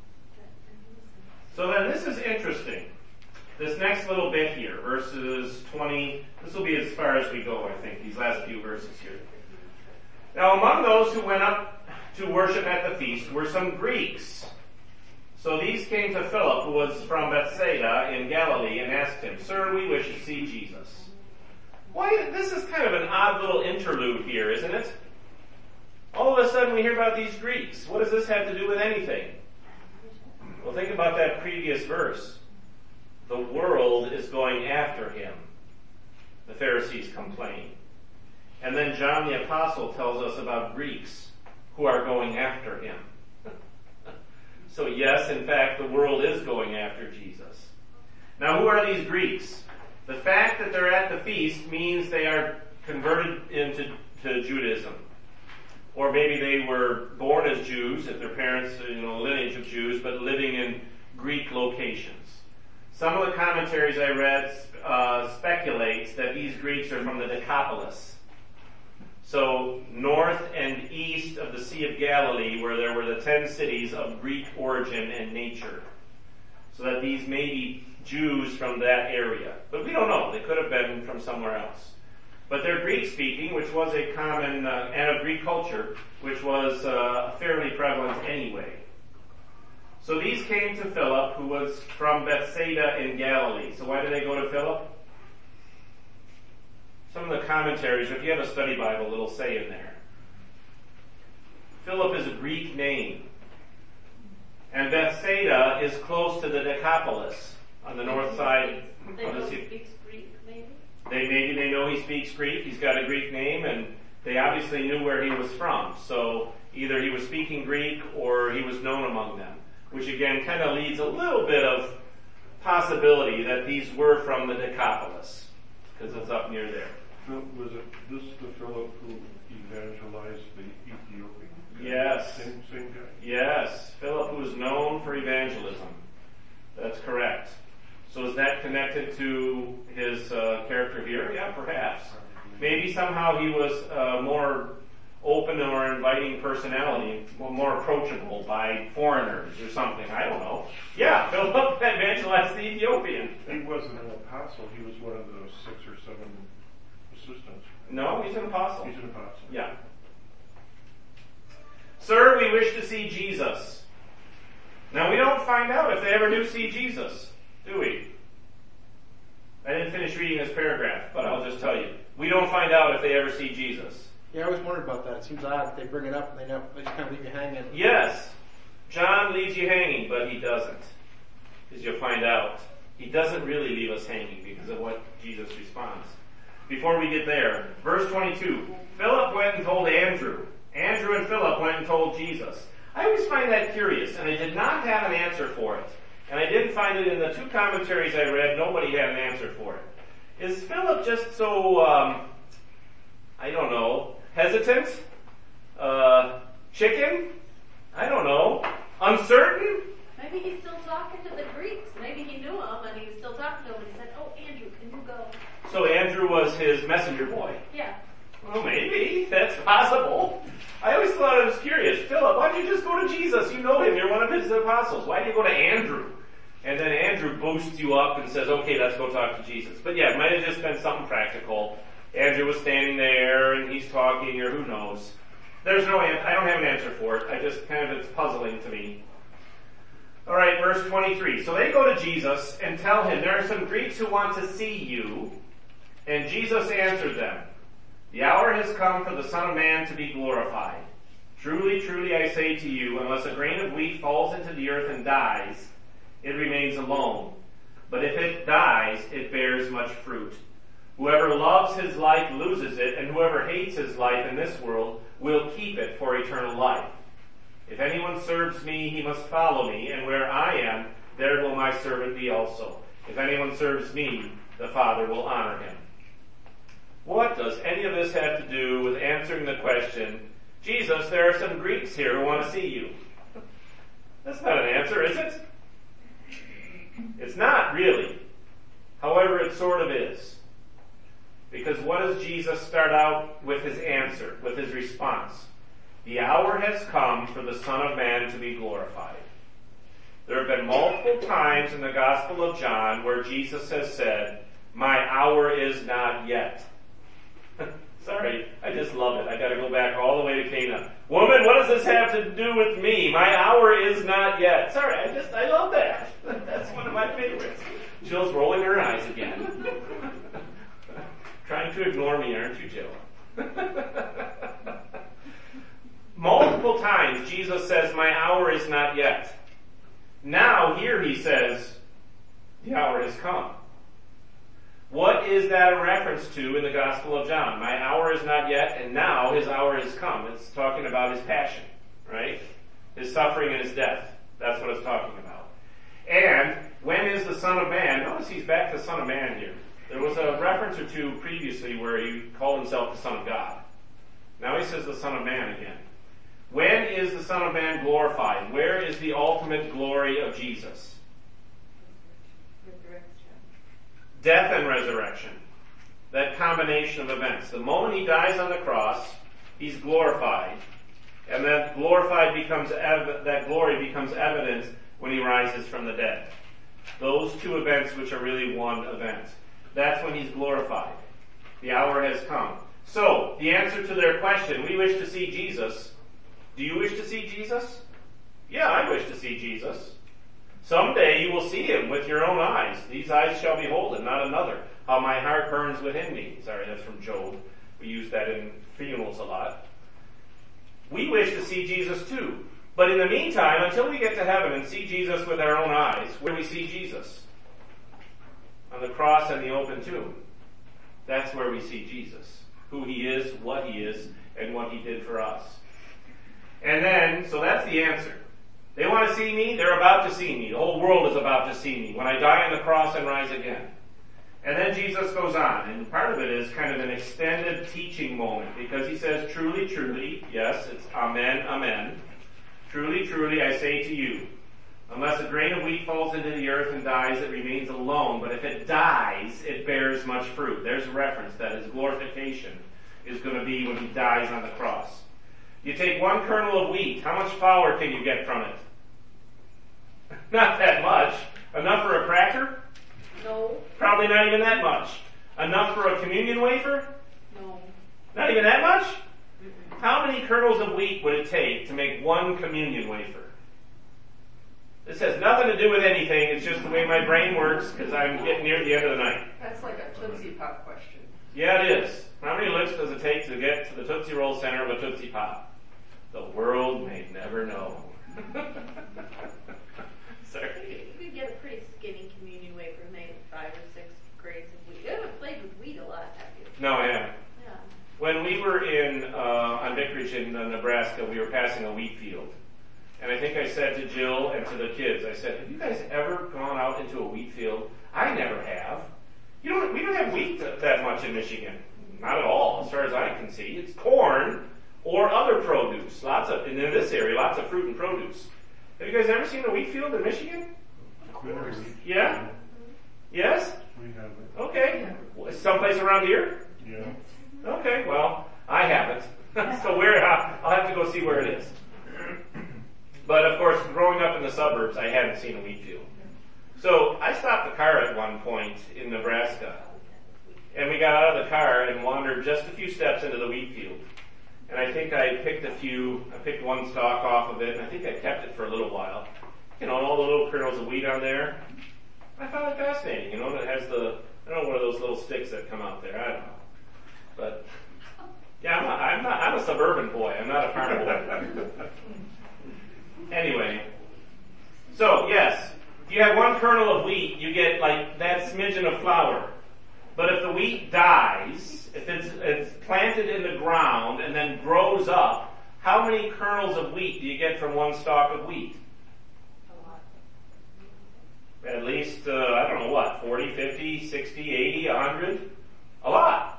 So then this is interesting. This next little bit here, verses 20, this will be as far as we go, I think, these last few verses here. Now among those who went up to worship at the feast were some Greeks. So these came to Philip, who was from Bethsaida in Galilee, and asked him, "Sir, we wish to see Jesus." Why, this is kind of an odd little interlude here, isn't it? All of a sudden we hear about these Greeks. What does this have to do with anything? Well, think about that previous verse. The world is going after him. The Pharisees complain. And then John the Apostle tells us about Greeks who are going after him. So yes, in fact, the world is going after Jesus. Now, who are these Greeks? The fact that they're at the feast means they are converted into Judaism. Or maybe they were born as Jews, if their parents, lineage of Jews, but living in Greek locations. Some of the commentaries I read speculate that these Greeks are from the Decapolis. So north and east of the Sea of Galilee, where there were the 10 cities of Greek origin and nature. So that these may be Jews from that area. But we don't know. They could have been from somewhere else. But they're Greek speaking, which was a common, and of Greek culture, which was fairly prevalent anyway. So these came to Philip, who was from Bethsaida in Galilee. So why did they go to Philip? some of the commentaries, if you have a study Bible, it'll say in there. Philip is a Greek name. And Bethsaida is close to the Decapolis on the north side They of the both sea. speak Greek, maybe? They know he speaks Greek. He's got a Greek name, and they obviously knew where he was from. So either he was speaking Greek or he was known among them, which again kind of leads a little bit of possibility that these were from the Decapolis, because it's up near there. Was it this the Philip who evangelized the Ethiopian? Yes. Same guy? Yes, Philip, who is known for evangelism. That's correct. So is that connected to his character here? Yeah, perhaps. Maybe somehow he was more open or inviting personality, more approachable by foreigners or something. I don't know. Yeah, Philip evangelized the Ethiopian. He wasn't an apostle. He was one of the 6 or 7 assistants. No, he's an apostle. He's an apostle. Yeah. Sir, we wish to see Jesus. Now we don't find out if they ever do see Jesus, do we? I didn't finish reading this paragraph, but I'll just tell you. We don't find out if they ever see Jesus. Yeah, I always wondered about that. It seems odd that they bring it up and they just kind of leave you hanging. Yes, John leaves you hanging, but he doesn't. As you'll find out, he doesn't really leave us hanging because of what Jesus responds. Before we get there, verse 22, Philip went and told Andrew. Andrew and Philip went and told Jesus. I always find that curious, and I did not have an answer for it. And I didn't find it in the 2 commentaries I read. Nobody had an answer for it. Is Philip just so, I don't know, hesitant? Chicken? I don't know. Uncertain? Maybe he's still talking to the Greeks. Maybe he knew him and he was still talking to him and he said, "Oh, Andrew, can you go?" So Andrew was his messenger boy. Yeah. Well, maybe. That's possible. I always thought it was curious. Philip, why don't you just go to Jesus? You know him. You're one of his apostles. Why do you go to Andrew? And then Andrew boosts you up and says, okay, let's go talk to Jesus. But yeah, it might have just been something practical. Andrew was standing there and he's talking, or who knows. There's no answer. I don't have an answer for it. I just it's puzzling to me. Alright, verse 23. So they go to Jesus and tell him, there are some Greeks who want to see you. And Jesus answered them, the hour has come for the Son of Man to be glorified. Truly, truly, I say to you, unless a grain of wheat falls into the earth and dies, it remains alone. But if it dies, it bears much fruit. Whoever loves his life loses it, and whoever hates his life in this world will keep it for eternal life. If anyone serves me, he must follow me, and where I am, there will my servant be also. If anyone serves me, the Father will honor him. What does any of this have to do with answering the question, Jesus, there are some Greeks here who want to see you? That's not an answer, is it? It's not really. However, it sort of is. Because what does Jesus start out with his answer, with his response? The hour has come for the Son of Man to be glorified. There have been multiple times in the Gospel of John where Jesus has said, my hour is not yet. Sorry, I just love it. I gotta go back all the way to Cana. Woman, what does this have to do with me? My hour is not yet. Sorry, I love that. That's one of my favorites. Jill's rolling her eyes again. Trying to ignore me, aren't you, Jill? Multiple times Jesus says, my hour is not yet. Now here he says, the hour has come. What is that a reference to in the Gospel of John? My hour is not yet, and now his hour has come. It's talking about his passion, right? His suffering and his death. That's what it's talking about. And when is the Son of Man? Notice he's back to Son of Man here. There was a reference or two previously where he called himself the Son of God. Now he says the Son of Man again. When is the Son of Man glorified? Where is the ultimate glory of Jesus? Death and resurrection. That combination of events. The moment he dies on the cross, he's glorified. And that that glory becomes evident when he rises from the dead. Those two events which are really one event. That's when he's glorified. The hour has come. So, the answer to their question, we wish to see Jesus. Do you wish to see Jesus? Yeah, I wish to see Jesus. Someday you will see him with your own eyes. These eyes shall behold him, not another. How my heart burns within me. Sorry, that's from Job. We use that in funerals a lot. We wish to see Jesus too. But in the meantime, until we get to heaven and see Jesus with our own eyes, where do we see Jesus? On the cross and the open tomb. That's where we see Jesus. Who he is, what he is, and what he did for us. And then, so that's the answer. They want to see me, they're about to see me. The whole world is about to see me when I die on the cross and rise again. And then Jesus goes on, and part of it is kind of an extended teaching moment, because he says, truly, truly, yes, it's amen, amen. Truly, truly, I say to you, unless a grain of wheat falls into the earth and dies, it remains alone. But if it dies, it bears much fruit. There's a reference that his glorification is going to be when he dies on the cross. You take one kernel of wheat, how much flour can you get from it? Not that much. Enough for a cracker? No. Probably not even that much. Enough for a communion wafer? No. Not even that much? How many kernels of wheat would it take to make one communion wafer? This has nothing to do with anything. It's just the way my brain works because I'm getting near the end of the night. That's like a Tootsie Pop question. Yeah, it is. How many licks does it take to get to the Tootsie Roll center of a Tootsie Pop? The world may never know. Sorry. You could get a pretty skinny communion wafer made with 5 or 6 grains of wheat. You haven't played with wheat a lot, have you? No, I haven't. Yeah. When we were on Vicarage in Nebraska, we were passing a wheat field. And I think I said to Jill and to the kids, I said, have you guys ever gone out into a wheat field? I never have. We don't have wheat that much in Michigan. Not at all, as far as I can see. It's corn or other produce. In this area, lots of fruit and produce. Have you guys ever seen a wheat field in Michigan? Of course. Yeah? Yes? We have it. Okay. Someplace around here? Yeah. Okay, well, I haven't. So I'll have to go see where it is. But of course, growing up in the suburbs, I hadn't seen a wheat field. So I stopped the car at one point in Nebraska. And we got out of the car and wandered just a few steps into the wheat field. And I think I picked one stalk off of it, and I think I kept it for a little while. And all the little kernels of wheat on there. I found it fascinating, it has I don't know, one of those little sticks that come out there, I don't know. But, yeah, I'm a suburban boy, I'm not a farm boy. Anyway, so yes, if you have one kernel of wheat, you get like that smidgen of flour. But if the wheat dies, if it's planted in the ground and then grows up, how many kernels of wheat do you get from one stalk of wheat? A lot. At least, 40, 50, 60, 80, 100? A lot.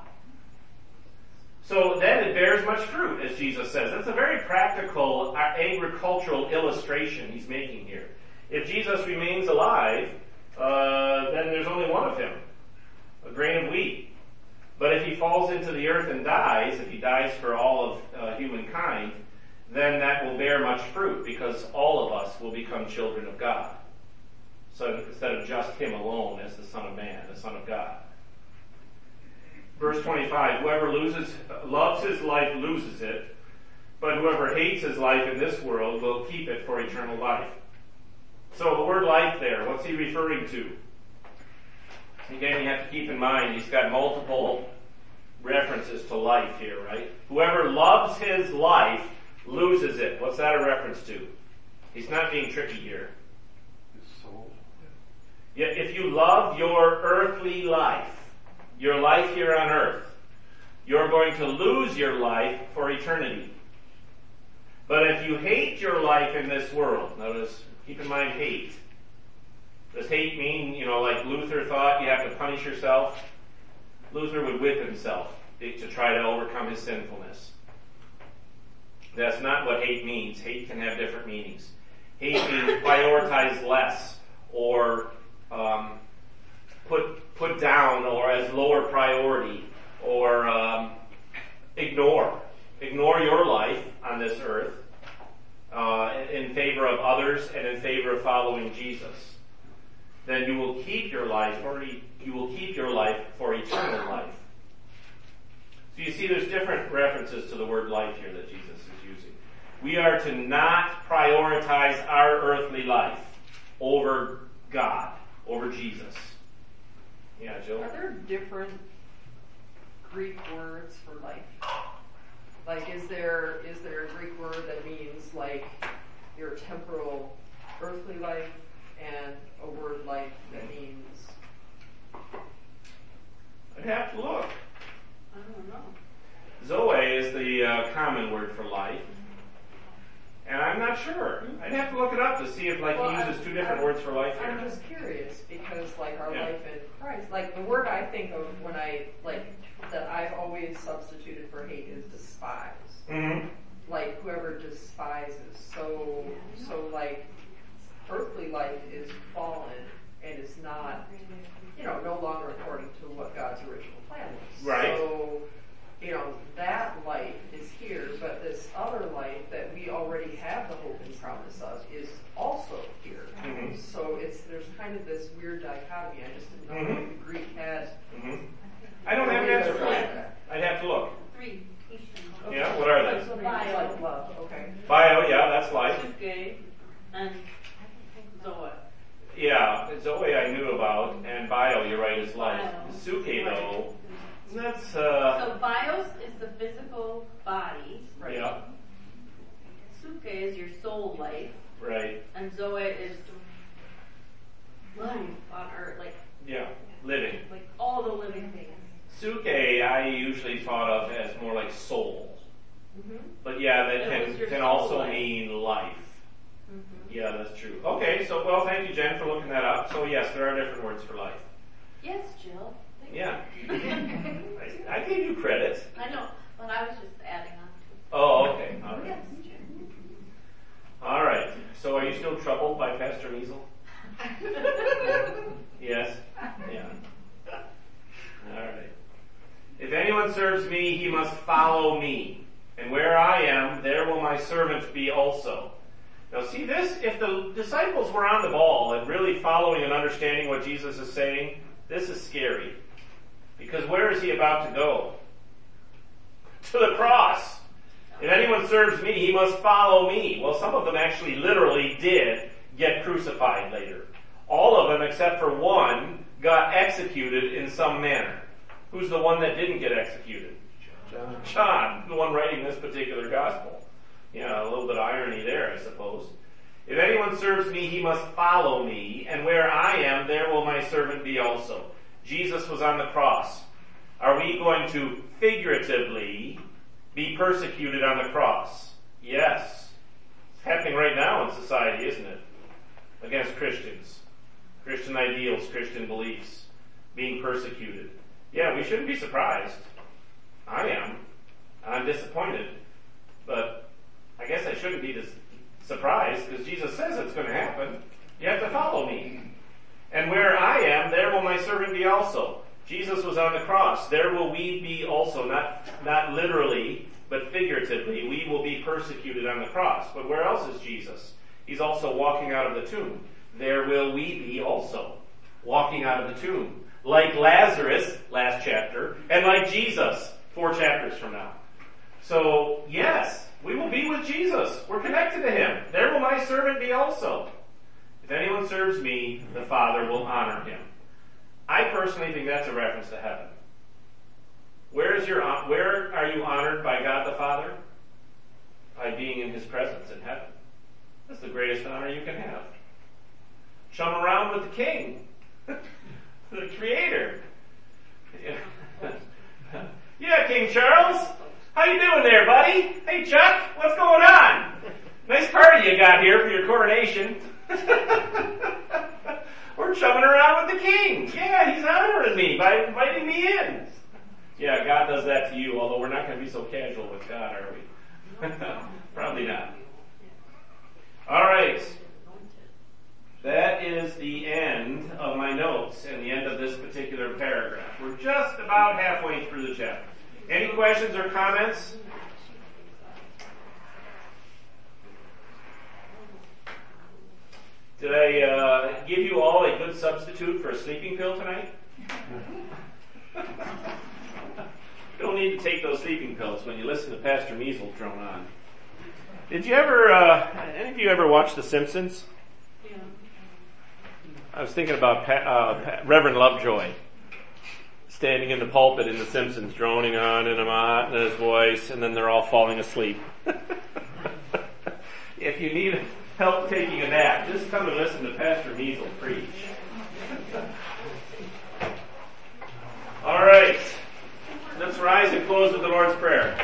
So then it bears much fruit, as Jesus says. That's a very practical agricultural illustration he's making here. If Jesus remains alive, then there's only one of him, a grain of wheat. But if he falls into the earth and dies, if he dies for all of humankind, then that will bear much fruit because all of us will become children of God. So instead of just him alone as the Son of Man, the Son of God. Verse 25, whoever loves his life loses it, but whoever hates his life in this world will keep it for eternal life. So the word life there, what's he referring to? Again, you have to keep in mind, he's got multiple references to life here, right? Whoever loves his life loses it. What's that a reference to? He's not being tricky here. His soul. Yeah, if you love your earthly life, your life here on earth, you're going to lose your life for eternity. But if you hate your life in this world, notice, keep in mind hate. Does hate mean, like Luther thought you have to punish yourself? Luther would whip himself to try to overcome his sinfulness. That's not what hate means. Hate can have different meanings. Hate means prioritize less, or put down, or as lower priority, or ignore your life on this earth in favor of others and in favor of following Jesus. Then you will keep your life for eternal life. So you see, there's different references to the word life here that Jesus is using. We are to not prioritize our earthly life over God, over Jesus. Yeah, Jill? Are there different Greek words for life? Like, is there a Greek word that means like your temporal, earthly life, and a word life that means? I'd have to look. I don't know. Zoe is the common word for life. And I'm not sure. I'd have to look it up to see if he uses two different words for life here. I'm just curious because like our Yeah. life in Christ, like the word I think of when I that I've always substituted for hate is despise. Mm-hmm. Like whoever despises. So like earthly life is fallen and is not, no longer according to what God's original plan was. Right. So, that life is here, but this other life that we already have the hope and promise of is also here. Mm-hmm. So there's kind of this weird dichotomy. I just didn't know if the Greek had. Mm-hmm. I don't have an answer for that. I'd have to look. 3. Yeah, what are they? So maybe like love. Okay. Bio, yeah, that's life. Suke and Zoe. Yeah, Zoe I knew about, and bio, you're right, is life. Bio. Suke, though, that's, So bios is the physical body. Right. yeah, Suke is your soul life. right, And Zoe is life on earth, yeah, living. like all the living things. Suke I usually thought of as more like soul. Mm-hmm. But yeah, that It was your can soul also life. mean life. Mm-hmm. Yeah, that's true. Okay, so, well, thank you, Jen, for looking that up. So yes, there are different words for life. Yes, Jill. Thank Yeah. you. I gave you credit. I know, but I was just adding on to Oh, okay. All it. right. Yes, Jill. All right. So are you still troubled by Pastor Measle? Yes? Yeah. All right. If anyone serves me, he must follow me. And where I am, there will my servant be also. Now see this, if the disciples were on the ball and really following and understanding what Jesus is saying, this is scary. Because where is he about to go? To the cross. If anyone serves me, he must follow me. Well, some of them actually literally did get crucified later. All of them, except for one, got executed in some manner. Who's the one that didn't get executed? John, the one writing this particular gospel. Yeah, a little bit of irony there, I suppose. If anyone serves me, he must follow me, and where I am, there will my servant be also. Jesus was on the cross. Are we going to figuratively be persecuted on the cross? Yes. It's happening right now in society, isn't it? Against Christians. Christian ideals, Christian beliefs. Being persecuted. Yeah, we shouldn't be surprised. I am. I'm disappointed. But I guess I shouldn't be surprised because Jesus says it's going to happen. You have to follow me. And where I am, there will my servant be also. Jesus was on the cross. There will we be also, not literally, but figuratively. We will be persecuted on the cross. But where else is Jesus? He's also walking out of the tomb. There will we be also, walking out of the tomb. Like Lazarus, last chapter, and like Jesus, 4 chapters from now. So, yes, we will be with Jesus. We're connected to him. There will my servant be also. If anyone serves me, the Father will honor him. I personally think that's a reference to heaven. Where are you honored by God the Father? By being in his presence in heaven. That's the greatest honor you can have. Chum around with the King. The Creator. Yeah, King Charles. How you doing there, buddy? Hey, Chuck. What's going on? Nice party you got here for your coronation. We're chumming around with the King. Yeah, he's honoring me by inviting me in. Yeah, God does that to you, although we're not going to be so casual with God, are we? Probably not. All right. That is the end of my notes and the end of this particular paragraph. We're just about halfway through the chapter. Any questions or comments? Did I give you all a good substitute for a sleeping pill tonight? You don't need to take those sleeping pills when you listen to Pastor Measle drone on. Did you ever, any of you ever watch The Simpsons? Yeah. I was thinking about Reverend Lovejoy. standing in the pulpit in The Simpsons, droning on in his voice, and then they're all falling asleep. If you need help taking a nap, just come and listen to Pastor Measle preach. All right. Let's rise and close with the Lord's Prayer.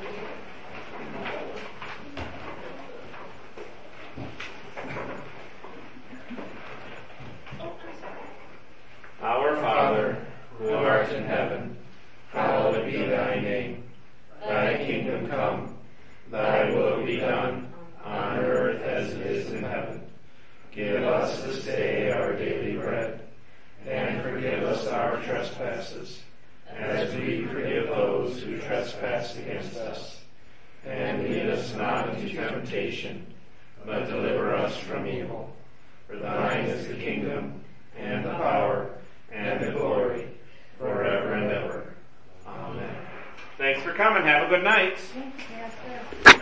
Our Father, who art in heaven, hallowed be thy name. Thy kingdom come, thy will be done, on earth as it is in heaven. Give us this day our daily bread, and forgive us our trespasses, as we forgive those who trespass against us. And lead us not into temptation, but deliver us from evil. For thine is the kingdom, and the power, and the glory, forever and ever. Amen. Thanks for coming. Have a good night. Yes, sir.